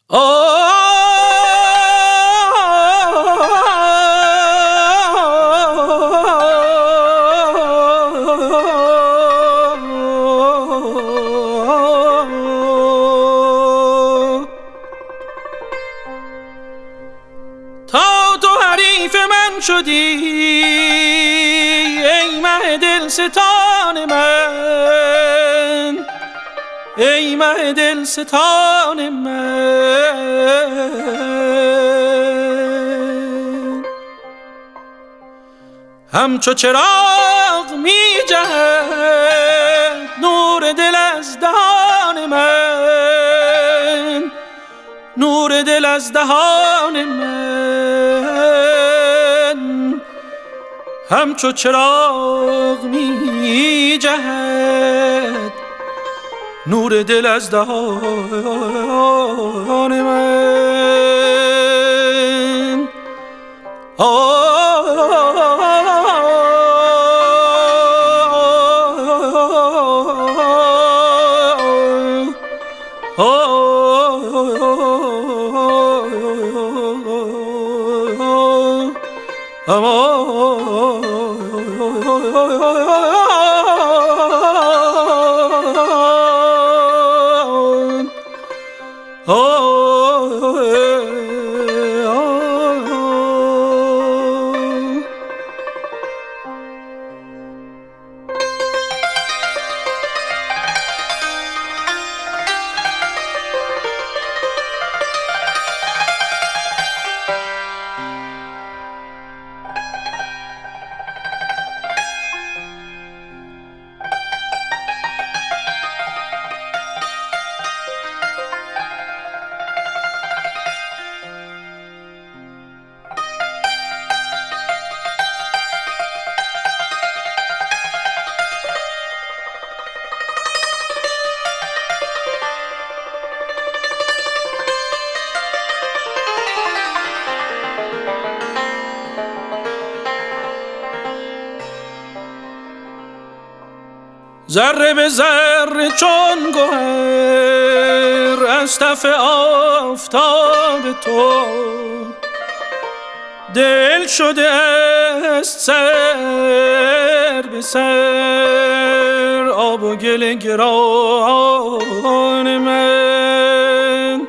تا تو حریف من شدی ای مه دلستان من، ای مه دلستان من، همچو چراغ می جهد نور دل از دهان من، نور دل از دهان من، همچو چراغ می جهد نور دل از دهان من. ذره به ذره چون گوهر از تف آفتاب تو دل شده است سر به سر آب و گل گران من.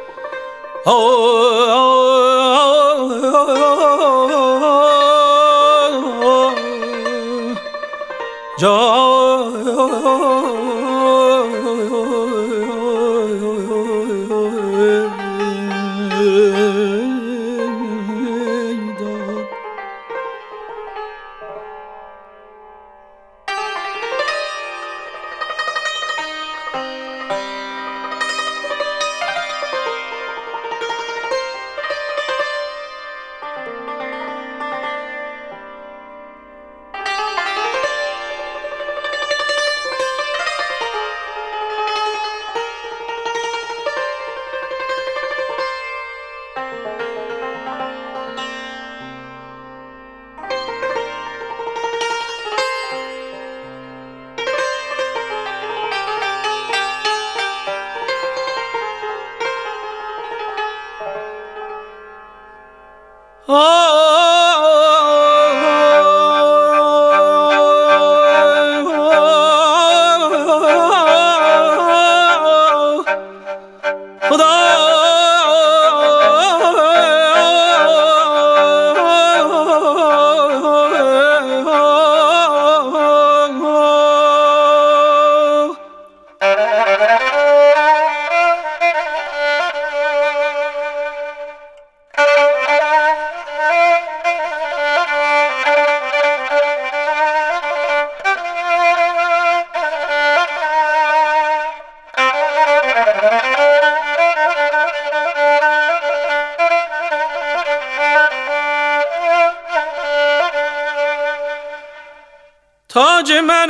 تاج من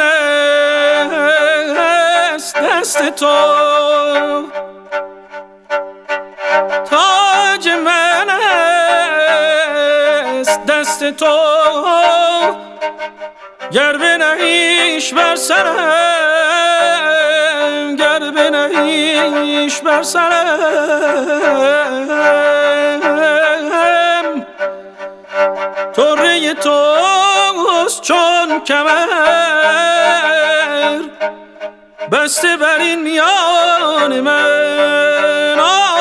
است دست تو، تاج من است دست تو، گر بنهیش بر سرم دلم گر بنهیش بر سرم، طره توست چون کمر بسته بر این میان من.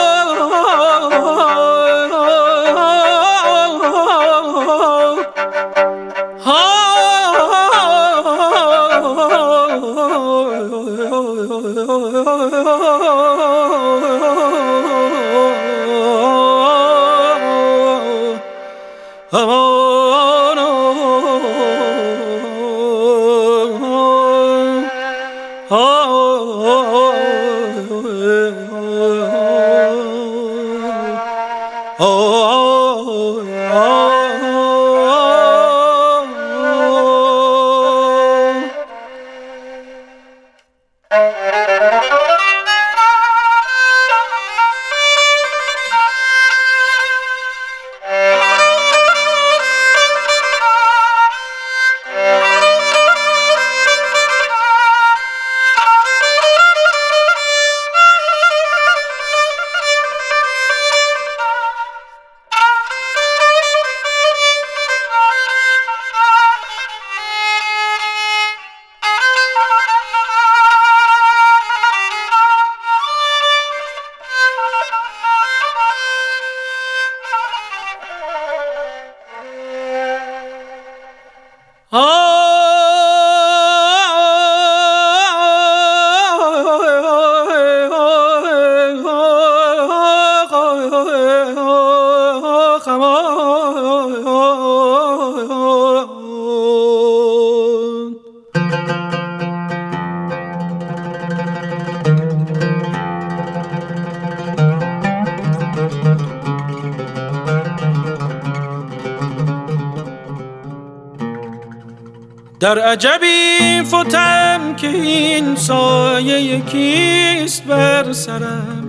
در عجبی فتم که این سایه یکیست بر سرم،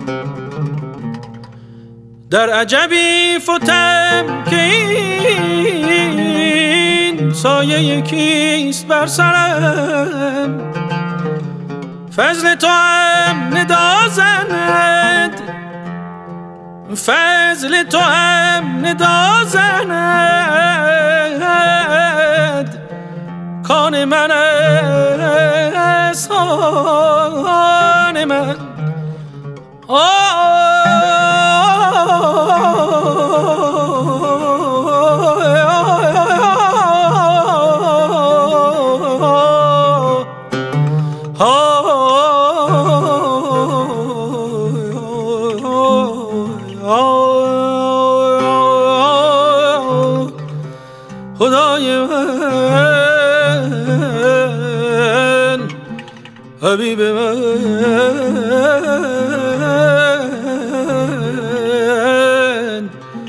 در عجبی فتم که این سایه یکیست بر سرم. فضل تو هم ندا زند، فضل تو هم ندا زند، کان من است آن من. خدای من، حبیب من،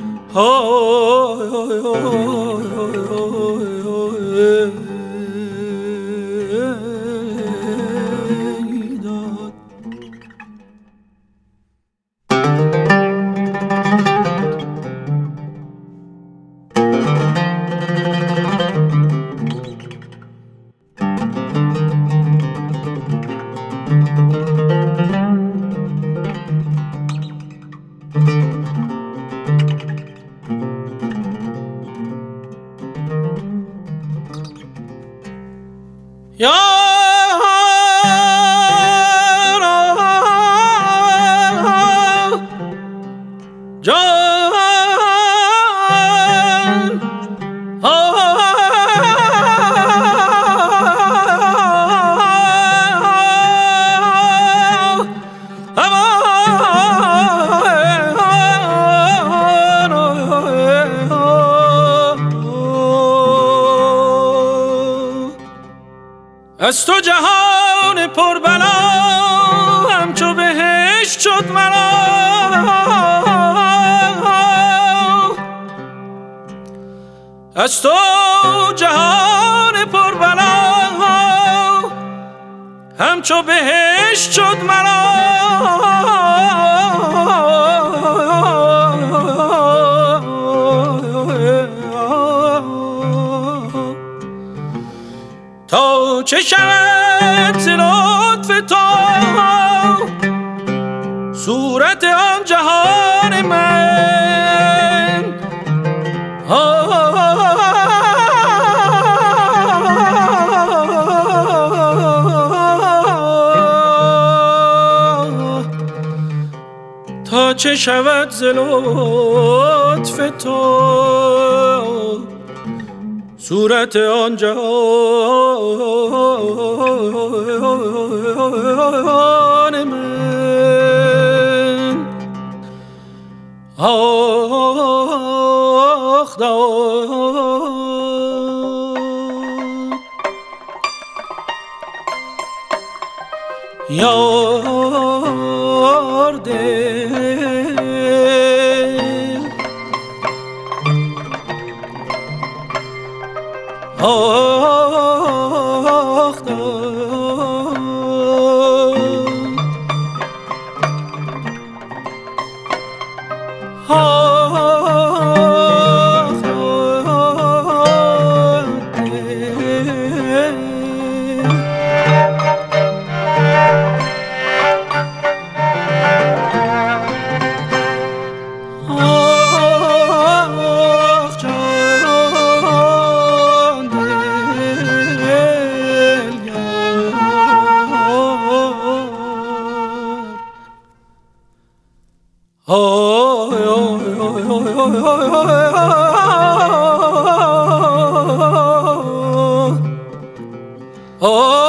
از تو جهان پربلا همچو بهشت شد مرا، از تو جهان پربلا همچو بهشت شد مرا. تا چه شود ز لطف تو صورت آن جهان من. تا چه شود ز لطف تو صورت آن جهان من. آخ داد یار دل آخ داد آخ داد Oh